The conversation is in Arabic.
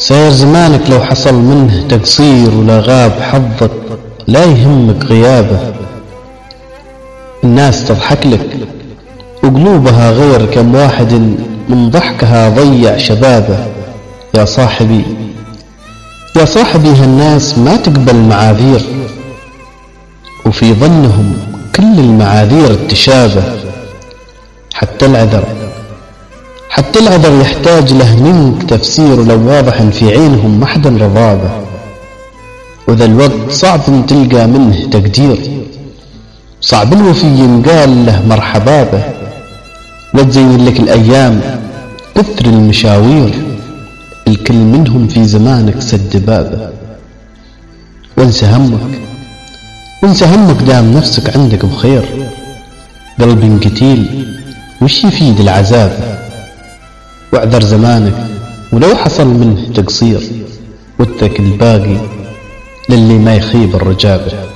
سير زمانك لو حصل منه تقصير ولا غاب حظك لا يهمك غيابه. الناس تضحك لك وقلوبها غير، كم واحد من ضحكها ضيع شبابه. يا صاحبي يا صاحبي هالناس ما تقبل معاذير، وفي ظنهم كل المعاذير تشابه. حتى العذر يحتاج له منك تفسير، لو واضح في عينهم ما حدا رضابه. وذا الوقت صعب ان تلقى منه تقدير، صعب الوفي ينقال له مرحبا به. لا تزين لك الأيام كثر المشاوير، الكل منهم في زمانك سد بابه. وانسى همك دام نفسك عندك بخير. قلب قتيل وش يفيد العذاب؟ واعذر زمانك ولو حصل منه تقصير، واترك الباقي للي ما يخيب الرجابه.